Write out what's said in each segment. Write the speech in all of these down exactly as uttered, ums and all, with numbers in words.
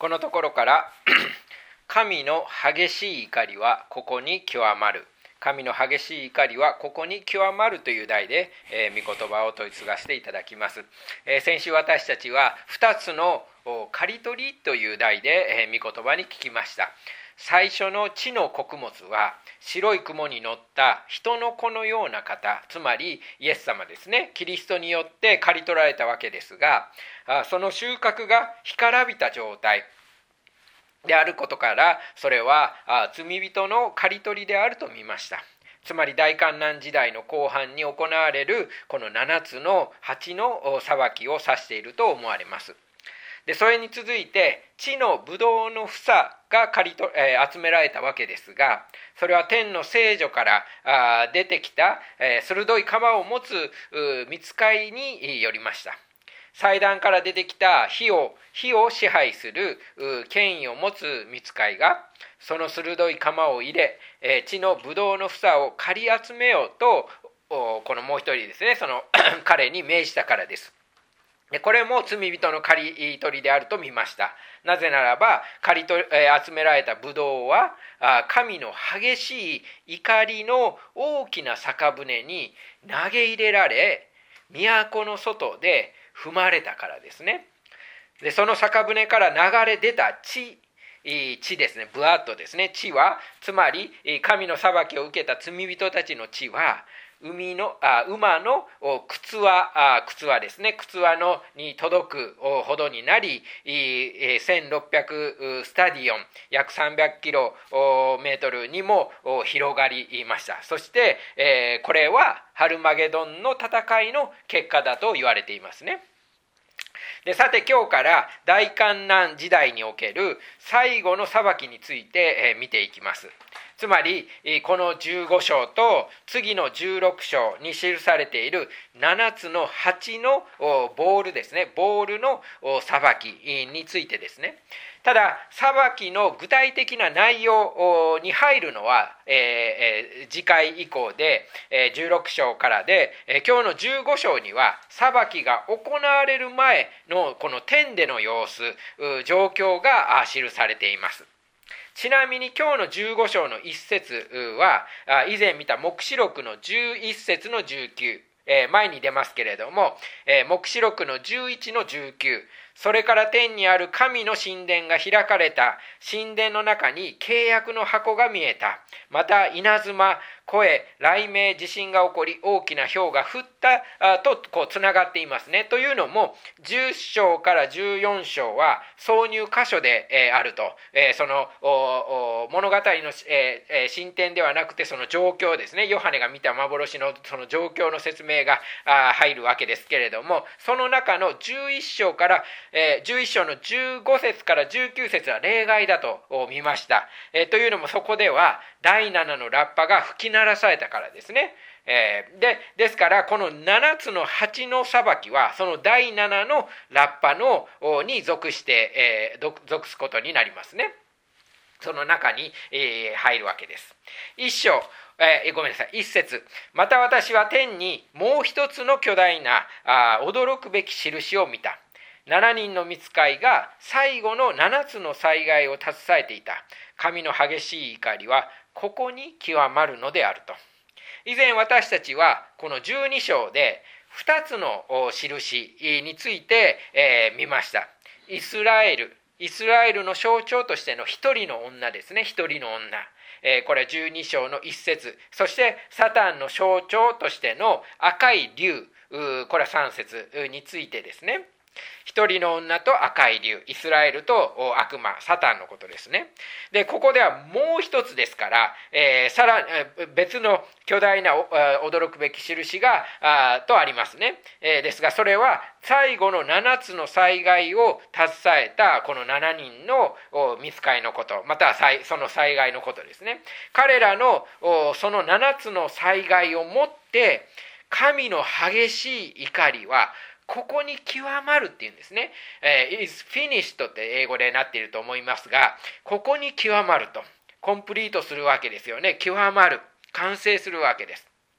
このところから神の激しい怒りはここに極まる。神の激しい怒りはここに極まるという題で、えー、御言葉を問い継がせていただきます。えー、先週私たちはふたつの刈り取りという題で、えー、御言葉に聞きました。最初の地の穀物は白い雲に乗った人の子のような方、つまりイエス様ですね。キリストによって刈り取られたわけですが、その収穫が干からびた状態であることから、それは罪人の刈り取りであると見ました。つまり大観難時代の後半に行われるこのななつの鉢の裁きを指していると思われます。でそれに続いて地のブドウの房が刈りと、えー、集められたわけですが、それは天の聖女からあ出てきた、えー、鋭い鎌を持つ御使いによりました。祭壇から出てきた火を火を支配する権威を持つ御使いがその鋭い鎌を入れ、えー、地のブドウの房を刈り集めようとこのもう一人ですね、その彼に命じたからです。これも罪人の刈り取りであると見ました。なぜならば刈り取り集められたブドウは神の激しい怒りの大きな酒舟に投げ入れられ、都の外で踏まれたからですね。でその酒舟から流れ出た血血ですね、ブワッとですね、血はつまり神の裁きを受けた罪人たちの血は海のあ馬の靴輪あ靴輪ですね靴輪のに届くほどになり、せんろっぴゃくスタディオン約さんびゃくキロメートルにも広がりました。そして、えー、これはハルマゲドンの戦いの結果だと言われていますね。でさて今日から大観難時代における最後の裁きについて見ていきます。つまりこのじゅうご章と次のじゅうろく章に記されているななつの鉢のボールですね、ボールの裁きについてですね。ただ裁きの具体的な内容に入るのは、えー、次回以降でじゅうろく章からで、今日のじゅうご章には裁きが行われる前のこの天での様子、状況が記されています。ちなみに今日のじゅうご章の一節は以前見た黙示録のじゅういち節のじゅうきゅう、えー、前に出ますけれども、えー、黙示録のじゅういちのじゅうきゅう、それから天にある神の神殿が開かれた。神殿の中に契約の箱が見えた。また稲妻、声、雷鳴、地震が起こり大きな氷が降ったとこうつながっていますね。というのもじゅっ章からじゅうよん章は挿入箇所で、えー、あると、えー、その物語の、えー、進展ではなくてその状況ですね、ヨハネが見た幻のその状況の説明が入るわけですけれども、その中のじゅういち章からえー、じゅういち章のじゅうご節からじゅうきゅう節は例外だと見ました。えー、というのもそこではだいななのラッパが吹き鳴らされたからですね。えー、でですからこのななつの鉢の裁きはそのだいななのラッパのに属して、えー、属すことになりますね。その中に、えー、入るわけです。一章えー、ごめんなさい一節、また私は天にもう一つの巨大なあ驚くべき印を見た。ななにんの御使いが最後のななつの災害を携えていた。神の激しい怒りはここに極まるのであると。以前私たちはこのじゅうに章でふたつの印について、えー、見ました。イスラエルイスラエルの象徴としての一人の女ですね、一人の女、えー、これはじゅうに章の一節、そしてサタンの象徴としての赤い竜、これはさん節についてですね。一人の女と赤い竜、イスラエルと悪魔、サタンのことですね。でここではもう一つですから、えー、さら別の巨大な驚くべき印があとありますね。えー、ですがそれは最後のななつの災害を携えたこのななにんの御使いのこと、またはその災害のことですね。彼らのそのななつの災害をもって神の激しい怒りはここに極まるっていうんですね。えー、is finished って英語でなっていると思いますが、ここに極まると、コンプリートするわけですよね。極まる、完成するわけです。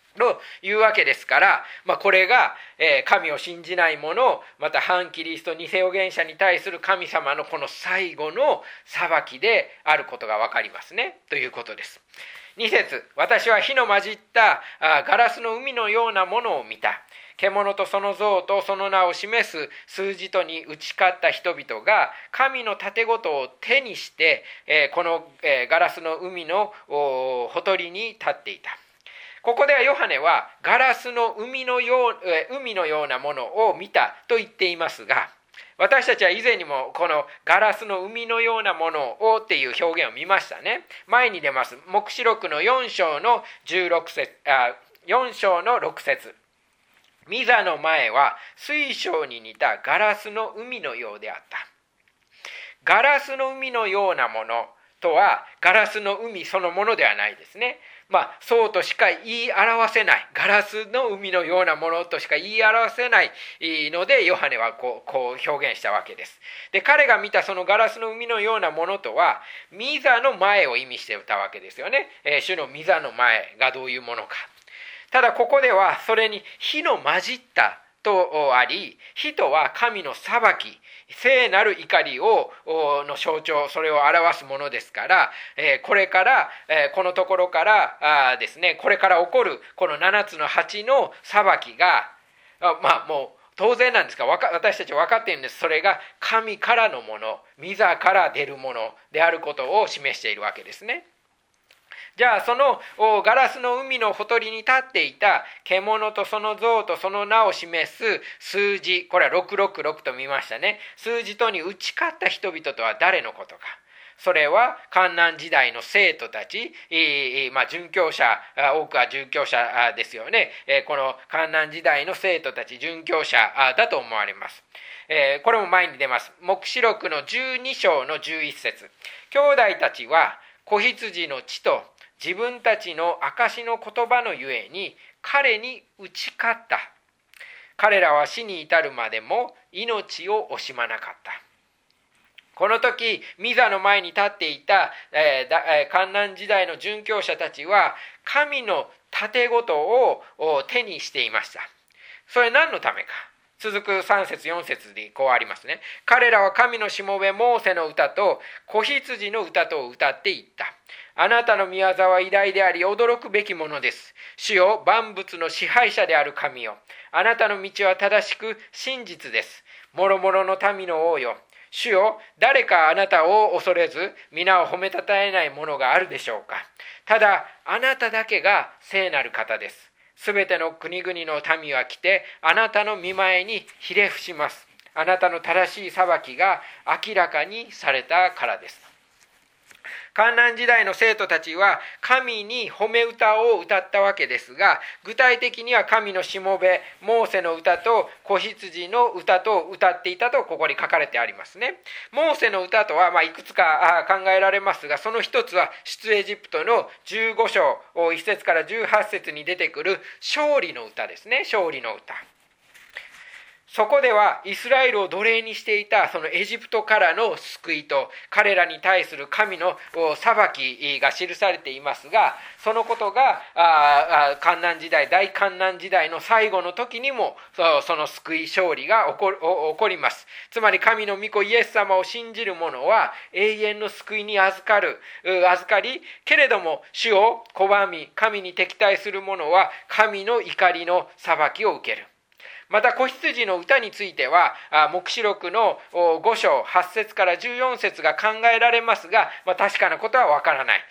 というわけですから、まあ、これが、えー、神を信じない者、また反キリスト偽預言者に対する神様のこの最後の裁きであることが分かりますね、ということです。に節、私は火の混じったあガラスの海のようなものを見た。獣とその像とその名を示す数字とに打ち勝った人々が神の盾ごとを手にして、えー、この、えー、ガラスの海のほとりに立っていた。ここではヨハネはガラスの海のよう、えー、海のようなものを見たと言っていますが、私たちは以前にもこのガラスの海のようなものをっていう表現を見ましたね。前に出ます。黙示録のよん章のじゅうろく節、あ、よん章のろく節。御座の前は水晶に似たガラスの海のようであった。ガラスの海のようなものとはガラスの海そのものではないですね。まあそうとしか言い表せない、ガラスの海のようなものとしか言い表せないのでヨハネはこう、こう表現したわけです。で、彼が見たそのガラスの海のようなものとは御座の前を意味していたわけですよね。えー、主の御座の前がどういうものか。ただここではそれに火の混じったとあり、火とは神の裁き、聖なる怒りをの象徴、それを表すものですから、これからこのところからですね、これから起こるこのななつの鉢の裁きが、まあもう当然なんですが、私たちは分かっているんです。それが神からのもの、御座から出るものであることを示しているわけですね。じゃあそのガラスの海のほとりに立っていた獣とその像とその名を示す数字、これはろくろくろくと見ましたね。数字とに打ち勝った人々とは誰のことか。それは患難時代の生徒たち、まあ、殉教者、多くは殉教者ですよね。この患難時代の生徒たち、殉教者だと思われます。これも前に出ます。黙示録のじゅうに章のじゅういち節。兄弟たちは子羊の血と自分たちの証の言葉のゆえに彼に打ち勝った。彼らは死に至るまでも命を惜しまなかった。この時、御座の前に立っていた、えー、患難時代の殉教者たちは神の盾ごとを手にしていました。それ何のためか。続くさん節よん節にこうありますね。彼らは神のしもべモーセの歌と子羊の歌とを歌っていった。あなたの御業は偉大であり驚くべきものです。主よ、万物の支配者である神よ。あなたの道は正しく真実です。もろもろの民の王よ。主よ、誰かあなたを恐れず皆を褒めたたえないものがあるでしょうか。ただあなただけが聖なる方です。すべての国々の民は来てあなたの御前にひれ伏します。あなたの正しい裁きが明らかにされたからです。患難時代の生徒たちは神に褒め歌を歌ったわけですが、具体的には神のしもべモーセの歌と子羊の歌と歌っていたとここに書かれてありますね。モーセの歌とはまあいくつか考えられますが、その一つは出エジプトのじゅうご章いち節からじゅうはち節に出てくる勝利の歌ですね。勝利の歌。そこではイスラエルを奴隷にしていたそのエジプトからの救いと彼らに対する神の裁きが記されていますが、そのことが患難時代、大患難時代の最後の時にもその救い勝利が起こる、起こります。つまり神の御子イエス様を信じる者は永遠の救いに預かる、預かり、けれども主を拒み神に敵対する者は神の怒りの裁きを受ける。また子羊の歌については黙示録のご章はち節からじゅうよん節が考えられますが、まあ、確かなことはわからない。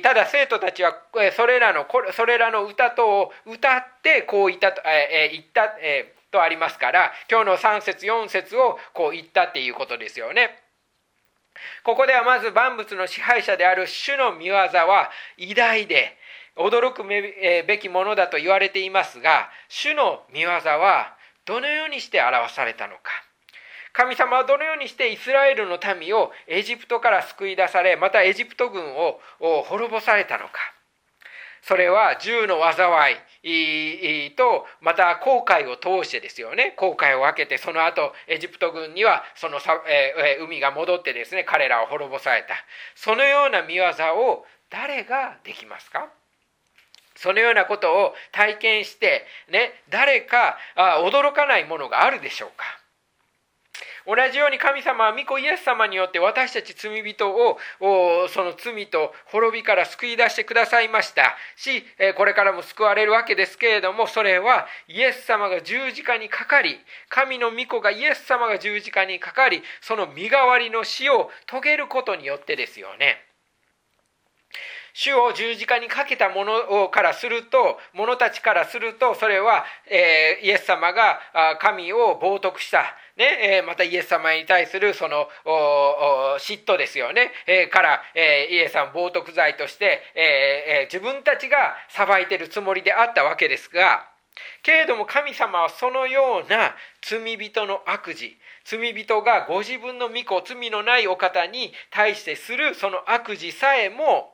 ただ生徒たちはそれらのそれらの歌とを歌ってこう言ったと、えー、言った、えー、とありますから、今日のさん節よん節をこう言ったっていうことですよね。ここではまず万物の支配者である主の御業は偉大で驚くべきものだと言われていますが、主の御業はどのようにして表されたのか。神様はどのようにしてイスラエルの民をエジプトから救い出され、またエジプト軍を滅ぼされたのか。それは銃の災いとまた航海を通してですよね。航海を分けて、その後エジプト軍にはその、えー、海が戻ってですね、彼らを滅ぼされた。そのような御業を誰ができますか。 そのようなことを体験してね、誰かあ驚かないものがあるでしょうか。同じように神様は御子イエス様によって私たち罪人をその罪と滅びから救い出してくださいましたし、これからも救われるわけですけれども、それはイエス様が十字架にかかり、神の御子がイエス様が十字架にかかり、その身代わりの死を遂げることによってですよね。主を十字架にかけた者からすると、者たちからすると、それは、えー、イエス様が神を冒涜した、ね、またイエス様に対するその嫉妬ですよね、えー、から、えー、イエス様冒涜罪として、えー、自分たちが裁いているつもりであったわけですが、けれども神様はそのような罪人の悪事、罪人がご自分の御子、罪のないお方に対してするその悪事さえも、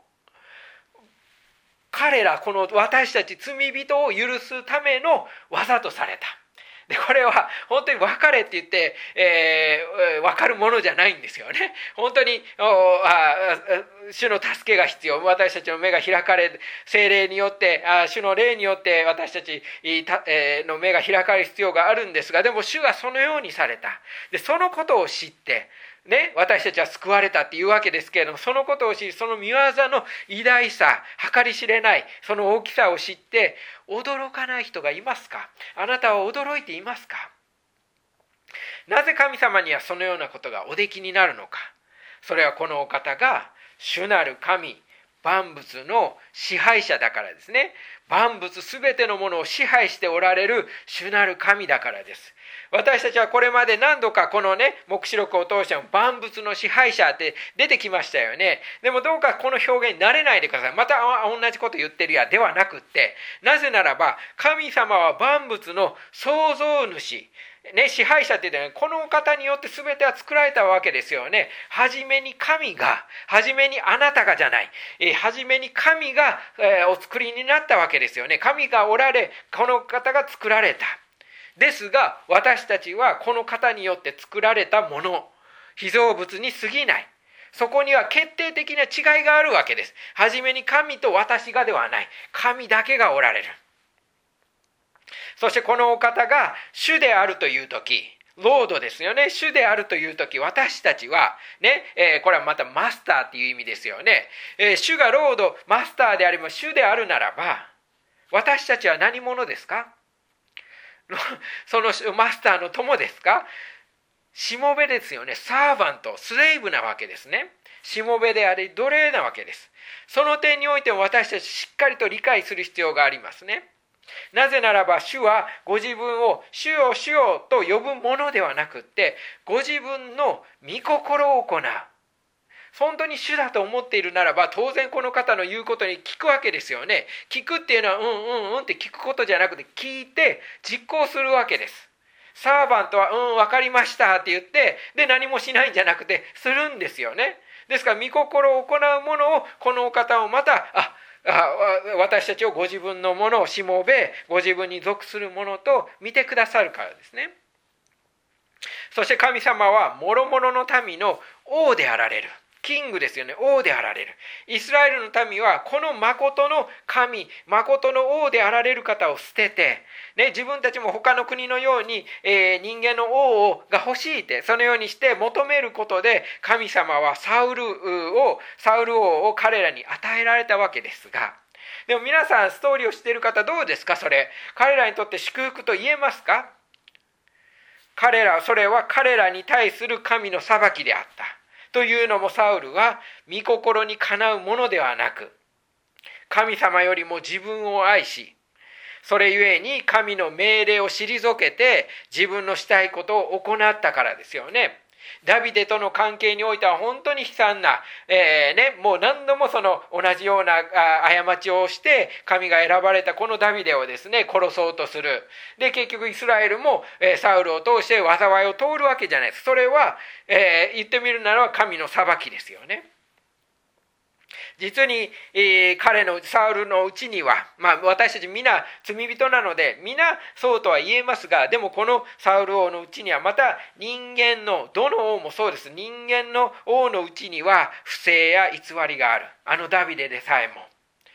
彼らこの私たち罪人を許すための技とされた。でこれは本当に分かれって言って、えー、分かるものじゃないんですよね。本当にあ主の助けが必要。私たちの目が開かれ、聖霊によってあ主の霊によって私たちの目が開かれる必要があるんですが、でも主がそのようにされた。でそのことを知ってね、私たちは救われたっていうわけですけれども、そのことを知り、その見業の偉大さ、計り知れないその大きさを知って驚かない人がいますか？あなたは驚いていますか？なぜ神様にはそのようなことがおできになるのか。それはこのお方が主なる神、万物の支配者だからですね。万物すべてのものを支配しておられる主なる神だからです。私たちはこれまで何度かこのね、黙示録を通しても万物の支配者って出てきましたよね。でもどうかこの表現に慣れないでください。また同じこと言ってるやではなくって、なぜならば神様は万物の創造主、ね、支配者って言ってね、この方によって全ては作られたわけですよね。はじめに神が、はじめにあなたがじゃない、えー、はじめに神が、えー、お作りになったわけですよね。神がおられ、この方が作られた。ですが私たちはこの方によって作られたもの、被造物に過ぎない。そこには決定的な違いがあるわけです。はじめに神と私がではない、神だけがおられる。そしてこのお方が主であるという時、ロードですよね。主であるという時、私たちはね、えー、これはまたマスターっていう意味ですよね。えー、主がロード、マスターであります主であるならば、私たちは何者ですか？そのマスターの友ですか？しもべですよね。サーバント、スレイブなわけですね。しもべであり奴隷なわけです。その点においても私たちしっかりと理解する必要がありますね。なぜならば主はご自分を主よ主よと呼ぶものではなくって、ご自分の御心を行う。本当に主だと思っているならば、当然この方の言うことに聞くわけですよね。聞くっていうのはうんうんうんって聞くことじゃなくて、聞いて実行するわけです。サーバントはうん分かりましたって言ってで何もしないんじゃなくてするんですよね。ですから御心を行うものをこのお方をまたああ私たちをご自分のものをしもべ、ご自分に属するものと見てくださるからですね。そして神様は諸々の民の王であられる。キングですよね。王であられる。イスラエルの民はこの誠の神、誠の王であられる方を捨てて、ね、自分たちも他の国のように、えー、人間の王が欲しいって、そのようにして求めることで、神様はサウルを、サウル王を彼らに与えられたわけですが、でも皆さんストーリーを知っている方どうですか？それ。彼らにとって祝福と言えますか？彼ら、それは彼らに対する神の裁きであった。というのもサウルは御心にかなうものではなく、神様よりも自分を愛し、それゆえに神の命令を退けて自分のしたいことを行ったからですよね。ダビデとの関係においては本当に悲惨な、えーね、もう何度もその同じような過ちをして神が選ばれたこのダビデをですね殺そうとする。で結局イスラエルも、えー、サウルを通して災いを通るわけじゃないです。それは、えー、言ってみるならば神の裁きですよね。実に、えー、彼のサウルのうちには、まあ、私たち皆罪人なので皆そうとは言えますが、でもこのサウル王のうちにはまた人間のどの王もそうです。人間の王のうちには不正や偽りがある。あのダビデでさえも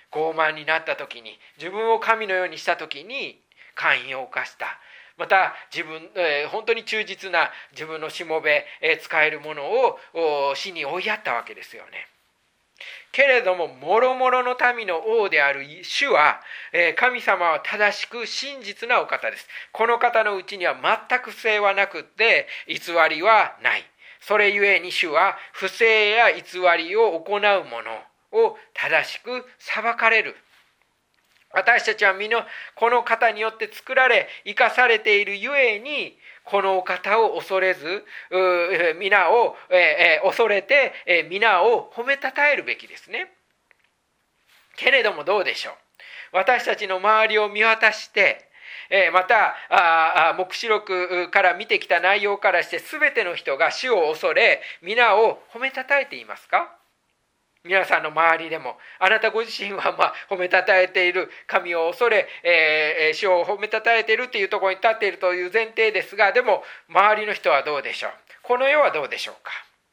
傲慢になった時に、自分を神のようにした時に姦淫を犯した。また自分、えー、本当に忠実な自分のしもべ、えー、使えるものを死に追いやったわけですよね。けれども、もろもろの民の王である主は、えー、神様は正しく真実なお方です。この方のうちには全く不正はなくって偽りはない。それゆえに主は不正や偽りを行う者を正しく裁かれる。私たちは皆この方によって作られ生かされているゆえに、このお方を恐れず皆を、えー、恐れて、えー、皆を褒めたたえるべきですね。けれどもどうでしょう。私たちの周りを見渡して、えー、またあ黙示録から見てきた内容からして、全ての人が主を恐れ皆を褒めたたえていますか。皆さんの周りでも、あなたご自身はまあ褒めたたえている、神を恐れ、えー、主を褒めたたえているというところに立っているという前提ですが、でも周りの人はどうでしょう。この世はどうでしょうか。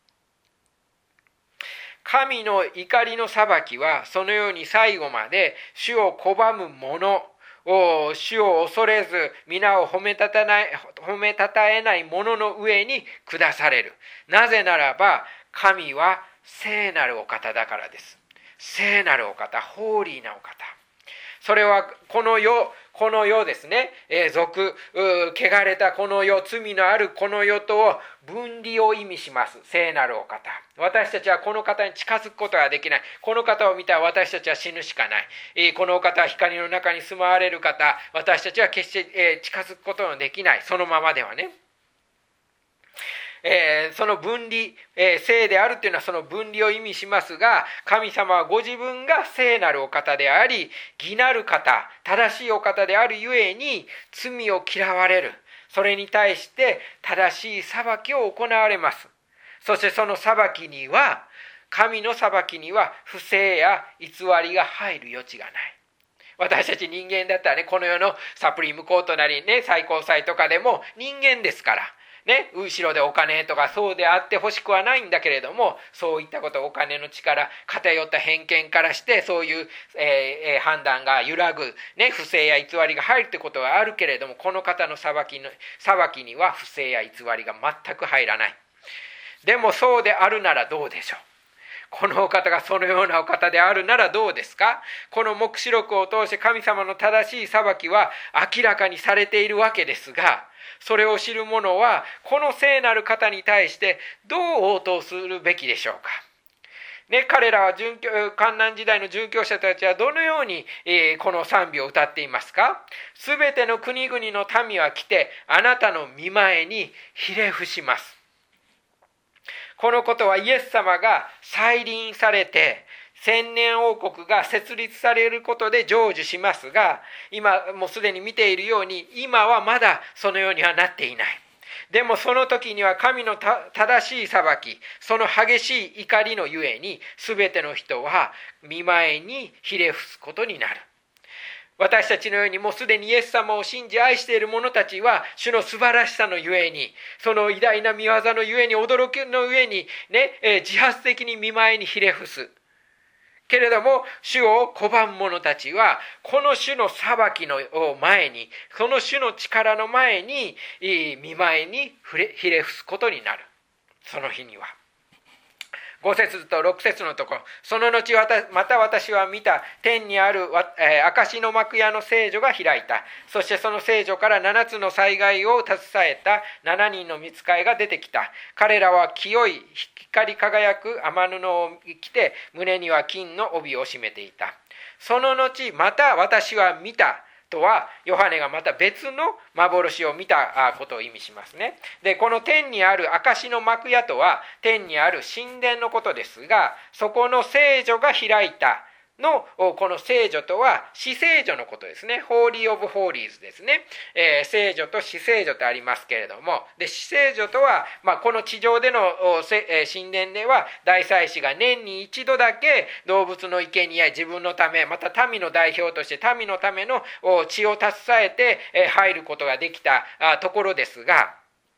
神の怒りの裁きはそのように最後まで主を拒む者、主を恐れず皆を褒めたたない褒めたたえない者の上に下される。なぜならば神は聖なるお方だからです。聖なるお方、ホーリーなお方。それはこの世、この世ですね、えー、俗、汚れたこの世、罪のあるこの世と分離を意味します。聖なるお方。私たちはこの方に近づくことができない。この方を見たら私たちは死ぬしかない。えー、この方は光の中に住まわれる方、私たちは決して、えー、近づくことのできない。そのままではね。えー、その分離、えー、聖であるというのはその分離を意味しますが、神様はご自分が聖なるお方であり、義なる方、正しいお方であるゆえに罪を嫌われる。それに対して正しい裁きを行われます。そしてその裁きには、神の裁きには不正や偽りが入る余地がない。私たち人間だったらね、この世のサプリームコートなりね、最高裁とかでも人間ですから、ね、後ろでお金とかそうであってほしくはないんだけれども、そういったこと、お金の力、偏った偏見からしてそういう、えー、判断が揺らぐ、ね、不正や偽りが入るってことはあるけれども、この方の裁きの裁きには不正や偽りが全く入らない。でもそうであるならどうでしょう。このお方がそのようなお方であるならどうですか。この黙示録を通して神様の正しい裁きは明らかにされているわけですが、それを知る者はこの聖なる方に対してどう応答するべきでしょうか。ね、彼らは殉教、患難時代の殉教者たちはどのように、えー、この賛美を歌っていますか。すべての国々の民は来てあなたの御前にひれ伏します。このことはイエス様が再臨されて千年王国が設立されることで成就しますが、今もうすでに見ているように今はまだそのようにはなっていない。でもその時には神の正しい裁き、その激しい怒りのゆえに全ての人は御前にひれ伏すことになる。私たちのようにもうすでにイエス様を信じ愛している者たちは主の素晴らしさのゆえに、その偉大な御業のゆえに、驚きのゆえに、ねえー、自発的に御前にひれ伏す。けれども主を拒む者たちはこの主の裁きの前に、その主の力の前に御前にひれ伏すことになる。その日にはご節とろく節のところ、その後また私は見た、天にある証の幕屋の聖女が開いた。そしてその聖女から七つの災害を携えた七人の御使いが出てきた。彼らは清い光り輝く雨布を着て、胸には金の帯を締めていた。その後また私は見たとは、ヨハネがまた別の幻を見たことを意味しますね。で、この天にある証の幕屋とは天にある神殿のことですが、そこの聖女が開いたのこの聖女とは至聖女のことですね。ホーリー・オブ・ホーリーズですね。えー、聖女と至聖女とありますけれども、で至聖女とは、まあ、この地上での神殿では大祭司が年に一度だけ動物の生贄や自分のため、また民の代表として民のための血を携えて入ることができたところですが、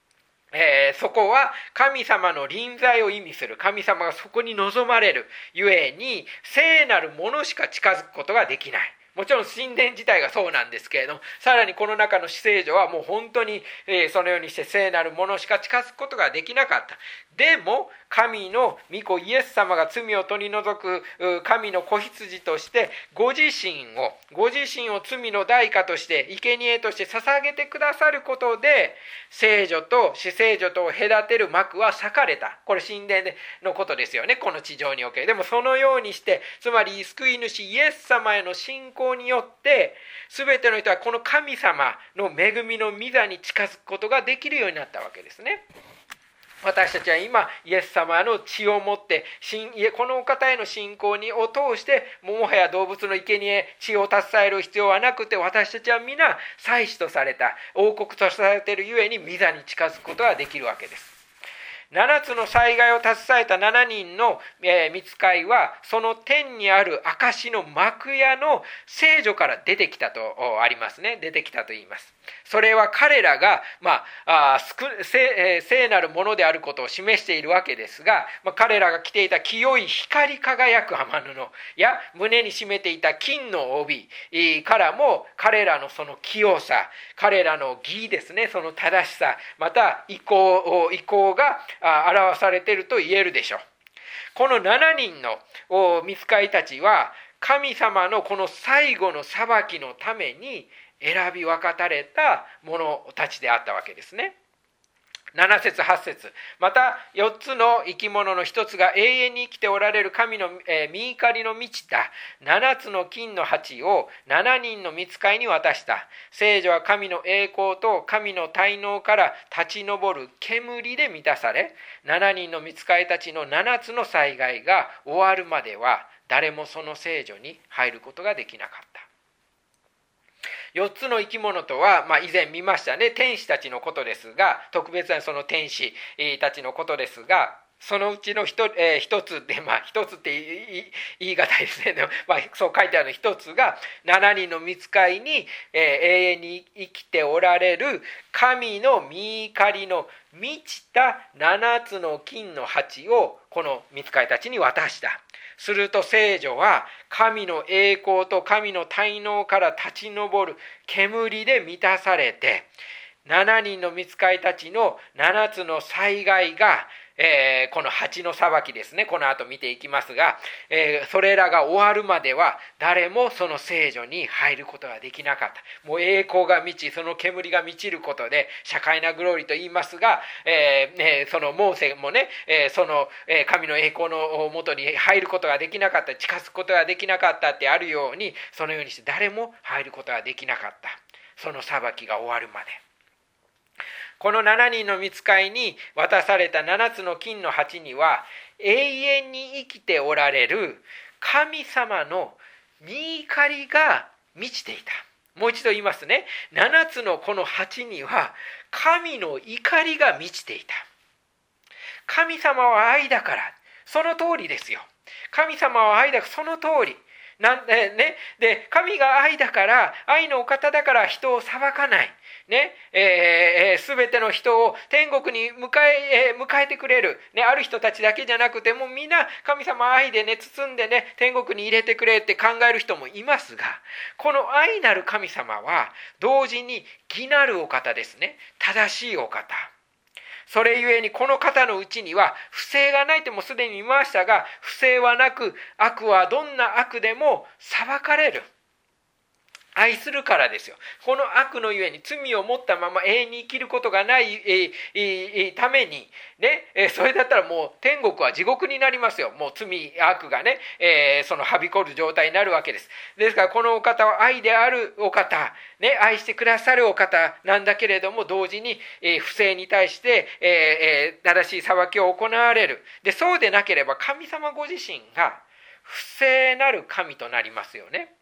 えー、そこは神様の臨在を意味する。神様がそこに望まれるゆえに、聖なるものしか近づくことができない。もちろん神殿自体がそうなんですけれども、さらにこの中の至聖所はもう本当に、えー、そのようにして聖なるものしか近づくことができなかった。でも神の御子イエス様が罪を取り除く神の子羊としてご自身をご自身を罪の代価として生贄として捧げてくださることで、聖女と至聖女とを隔てる幕は裂かれた。これ神殿のことですよね、この地上における。でもそのようにして、つまり救い主イエス様への信仰によって全ての人はこの神様の恵みの御座に近づくことができるようになったわけですね。私たちは今イエス様の血をもってこのお方への信仰にを通して、もはや動物の生贄血を携える必要はなくて、私たちは皆祭司とされた王国とされているゆえに御座に近づくことができるわけです。ななつの災害を携えたななにんの御使いは、その天にある証の幕屋の聖女から出てきたとありますね。出てきたと言います。それは彼らが、まあ、あ聖, 聖なるものであることを示しているわけですが、まあ、彼らが着ていた清い光り輝く雨布や胸に締めていた金の帯からも、彼らのその清さ、彼らの義ですね、その正しさ、また意向、意向が表されていると言えるでしょう。このななにんの御使いたちは、神様のこの最後の裁きのために選び分かたれた者たちであったわけですね。なな節はち節、またよっつの生き物のひとつが永遠に生きておられる神の、えー、御怒りの満ちたななつの金の鉢をななにんの御使いに渡した。聖女は神の栄光と神の大能から立ち上る煙で満たされ、ななにんの御使いたちのななつの災害が終わるまでは誰もその聖女に入ることができなかった。よっつの生き物とは、まあ、以前見ましたね、天使たちのことですが、特別なその天使たちのことですが、そのうちの一、えー、一つで、まあ一つって言い難いですね。でも、まあ、そう書いてある一つが、ななにんの御使いに、えー、永遠に生きておられる神の御怒りの満ちたななつの金の鉢をこの御使いたちに渡した。すると聖女は神の栄光と神の大能から立ち上る煙で満たされて、ななにんの御使いたちのななつの災害が、えー、この鉢の裁きですね、この後見ていきますが、えー、それらが終わるまでは誰もその聖女に入ることができなかった。もう栄光が満ち、その煙が満ちることで社会なグローリーと言いますが、えーえー、そのモーセもね、えー、その、えー、神の栄光のもとに入ることができなかった、近づくことができなかったってあるように、そのようにして誰も入ることができなかった。その裁きが終わるまで。このななにんの御使いに渡されたななつの金の鉢には、永遠に生きておられる神様の御怒りが満ちていた。もう一度言いますね。ななつのこの鉢には神の怒りが満ちていた。神様は愛だから、その通りですよ。神様は愛だから、その通り。なんでね、で神が愛だから、愛のお方だから人を裁かない。ね、えー、全ての人を天国に迎え、えー、迎えてくれる、ね、ある人たちだけじゃなくて、もうみんな神様愛でね、包んでね、天国に入れてくれって考える人もいますが、この愛なる神様は同時に義なるお方ですね。正しいお方。それゆえにこの方のうちには不正がないともすでに見ましたが、不正はなく、悪はどんな悪でも裁かれる。愛するからですよ。この悪のゆえに罪を持ったまま永遠に生きることがない、えー、ために、ね、それだったらもう天国は地獄になりますよ。もう罪、悪がね、えー、そのはびこる状態になるわけです。ですからこのお方は愛であるお方、ね、愛してくださるお方なんだけれども、同時に、えー、不正に対して、えー、正しい裁きを行われる。で、そうでなければ神様ご自身が不正なる神となりますよね。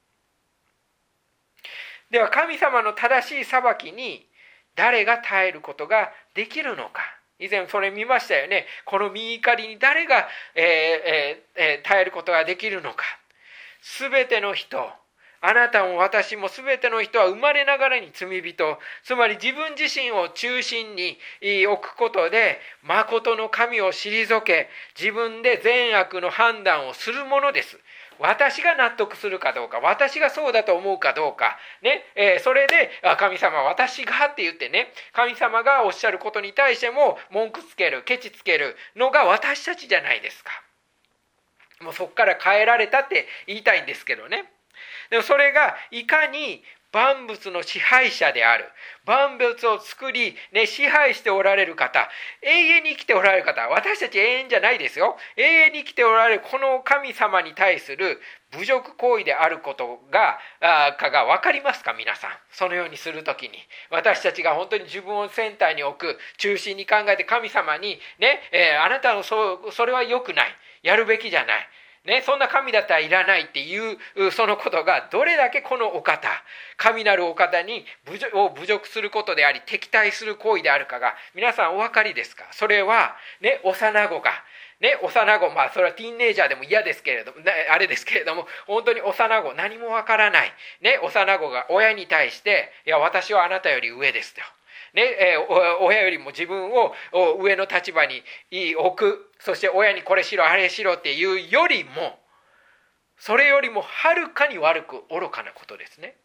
では神様の正しい裁きに誰が耐えることができるのか。以前それ見ましたよね。この御怒りに誰が、えーえー、耐えることができるのか。すべての人、 あなたも私もすべての人は生まれながらに罪人、つまり自分自身を中心に置くことで誠の神を退け、自分で善悪の判断をするものです。私が納得するかどうか、私がそうだと思うかどうか、ねえー、それで神様私がって言ってね、神様がおっしゃることに対しても文句つける、ケチつけるのが私たちじゃないですか。もうそこから変えられたって言いたいんですけどね。でもそれがいかに万物の支配者である、万物を作り、ね、支配しておられる方、永遠に生きておられる方、私たち永遠じゃないですよ。永遠に生きておられるこの神様に対する侮辱行為であることがあかが分かりますか、皆さん。そのようにするときに私たちが本当に自分をセンターに置く、中心に考えて神様にね、えー、あなたのそそれは良くない、やるべきじゃない、ね、そんな神だったらいらないっていうそのことがどれだけこのお方、神なるお方にを侮辱することであり敵対する行為であるかが皆さんお分かりですか。それはね、幼子がね、幼子、まあそれはティーンネイジャーでも嫌ですけれども、あれですけれども、本当に幼子、何もわからないね、幼子が親に対していや私はあなたより上ですとね、えー、親よりも自分を上の立場に置く、そして親にこれしろあれしろっていうよりも、それよりもはるかに悪く愚かなことですね。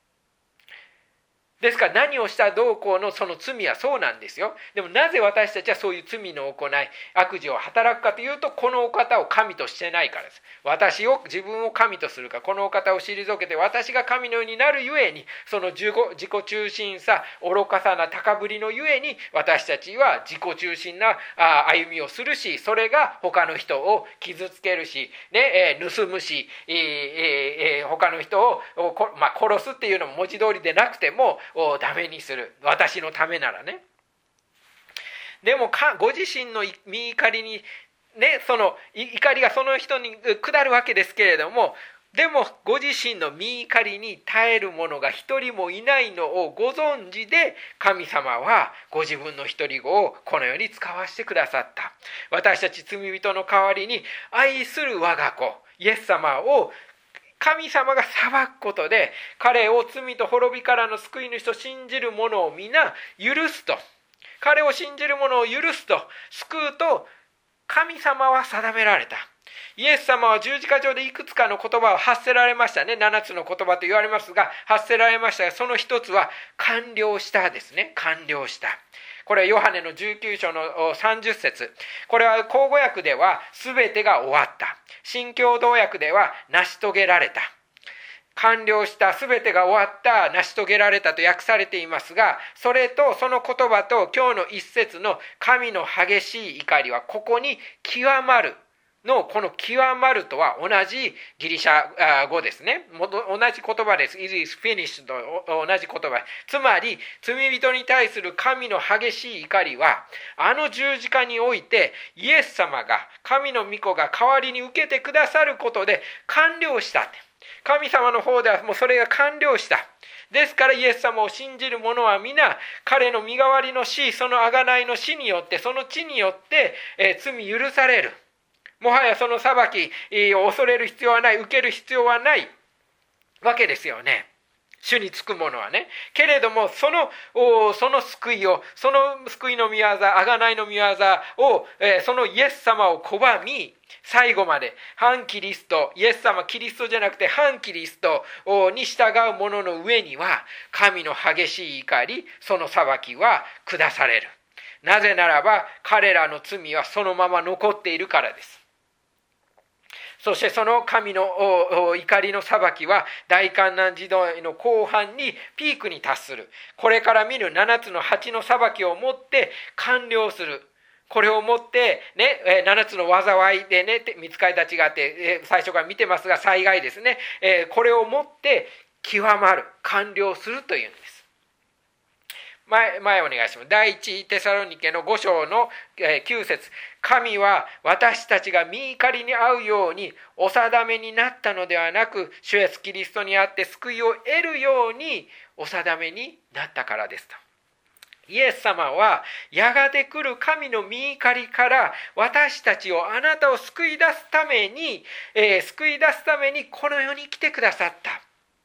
ですから何をしたどうこうのその罪はそうなんですよ。でもなぜ私たちはそういう罪の行い、悪事を働くかというと、このお方を神としてないからです。私を、自分を神とするか、このお方を退けて私が神のようになるゆえに、その自己、自己中心さ、愚かさな高ぶりのゆえに、私たちは自己中心な歩みをするし、それが他の人を傷つけるし、ね、えー、盗むし、えーえー、他の人を、まあ、殺すっていうのも文字通りでなくてもをダメにする、私のためならね。でもかご自身の身怒りにね、その怒りがその人に下るわけですけれども、でもご自身の身怒りに耐える者が一人もいないのをご存知で、神様はご自分の一人子をこの世に使わせてくださった。私たち罪人の代わりに愛する我が子イエス様を神様が裁くことで、彼を罪と滅びからの救い主と信じる者を皆許すと、彼を信じる者を許すと、救うと神様は定められた。イエス様は十字架上でいくつかの言葉を発せられましたね。ななつの言葉と言われますが、発せられましたが、その一つは完了したですね。完了した。これはヨハネのじゅうきゅう章のさんじゅっ節。これは口語訳では全てが終わった。新共同訳では成し遂げられた。完了した、全てが終わった、成し遂げられたと訳されていますが、それとその言葉と今日の一節の神の激しい怒りはここに極まるの、この極まるとは同じギリシャ語ですね。同じ言葉です。It is finished と同じ言葉。つまり罪人に対する神の激しい怒りは、あの十字架においてイエス様が、神の御子が代わりに受けてくださることで完了した。神様の方ではもうそれが完了した。ですからイエス様を信じる者は皆彼の身代わりの死、その贖いの死によって、その地によって、えー、罪許される。もはやその裁きを恐れる必要はない、受ける必要はないわけですよね。主につく者はね。けれどもそのその救いを、その救いの御業、贖いの御業を、えー、そのイエス様を拒み、最後まで反キリスト、イエス様キリストじゃなくて反キリストに従う者の上には神の激しい怒り、その裁きは下される。なぜならば彼らの罪はそのまま残っているからです。そしてその神の怒りの裁きは大観難時代の後半にピークに達する。これから見るななつの鉢の裁きをもって完了する。これをもってね、ななつの災いでね、御使いたちがあって最初から見てますが、災害ですね、これをもって極まる、完了するというんです。前, 前お願いします。第一テサロニケのご章のきゅう節。神は私たちが身怒りに遭うようにお定めになったのではなく、主イエスキリストにあって救いを得るようにお定めになったからですと。イエス様はやがて来る神の身怒りから私たちを、あなたを救い出すために、えー、救い出すためにこの世に来てくださった。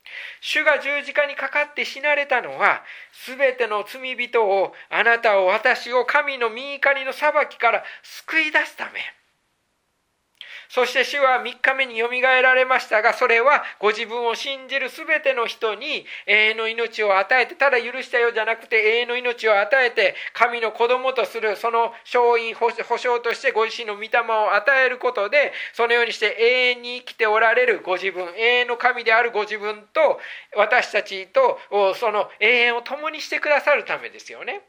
主が十字架にかかって死なれたのは、すべての罪人を、あなたを、私を神の御怒りの裁きから救い出すため。そして主は三日目によみがえられましたが、それはご自分を信じるすべての人に永遠の命を与えて、ただ許したようじゃなくて永遠の命を与えて、神の子供とするその勝因保証としてご自身の御霊を与えることで、そのようにして永遠に生きておられるご自分、永遠の神であるご自分と私たちとその永遠を共にしてくださるためですよね。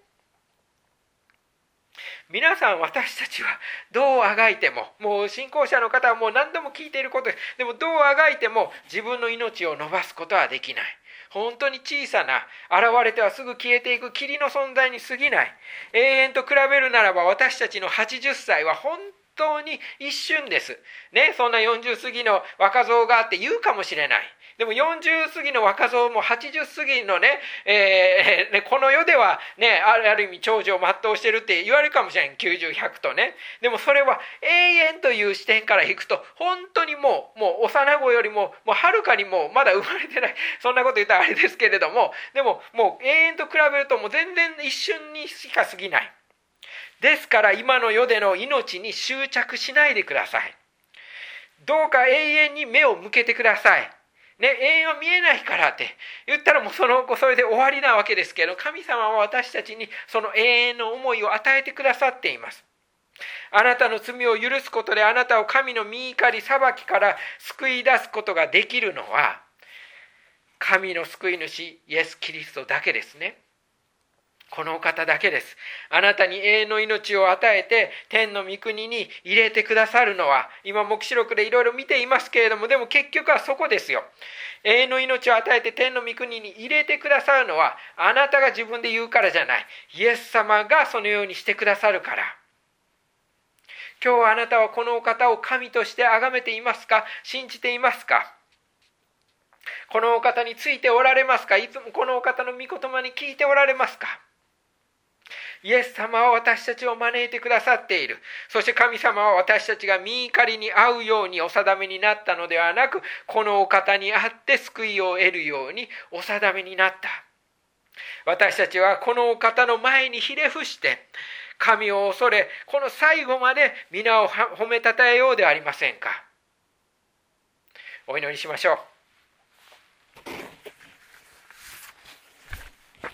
皆さん、私たちはどうあがいても、もう信仰者の方はもう何度も聞いていることです。でもどうあがいても自分の命を伸ばすことはできない。本当に小さな、現れてはすぐ消えていく霧の存在に過ぎない。永遠と比べるならば、私たちのはちじゅっさいは本当に一瞬です。ね、そんなよんじゅう過ぎの若造があって言うかもしれない。でもよんじゅう過ぎの若造もはちじゅう過ぎのね、えー、この世ではね、ある意味長寿を全うしてるって言われるかもしれない。きゅうじゅう、ひゃくとね。でもそれは永遠という視点からいくと、本当にもう、もう幼子よりも、もうはるかにもうまだ生まれてない。そんなこと言ったらあれですけれども、でももう永遠と比べるともう全然一瞬にしか過ぎない。ですから今の世での命に執着しないでください。どうか永遠に目を向けてください。ね、永遠は見えないからって言ったらもうそのそれで終わりなわけですけど、神様は私たちにその永遠の思いを与えてくださっています。あなたの罪を許すことであなたを神の御怒り裁きから救い出すことができるのは神の救い主イエス・キリストだけですね。このお方だけです。あなたに永遠の命を与えて天の御国に入れてくださるのは、今黙示録でいろいろ見ていますけれども、でも結局はそこですよ。永遠の命を与えて天の御国に入れてくださるのは、あなたが自分で言うからじゃない。イエス様がそのようにしてくださるから。今日はあなたはこのお方を神として崇めていますか？信じていますか？このお方についておられますか？いつもこのお方の御言葉に聞いておられますか？イエス様は私たちを招いてくださっている。そして神様は私たちが御怒りに遭うようにお定めになったのではなく、このお方にあって救いを得るようにお定めになった。私たちはこのお方の前にひれ伏して神を恐れ、この最後まで皆を褒めたたえようではありませんか。お祈りしましょう。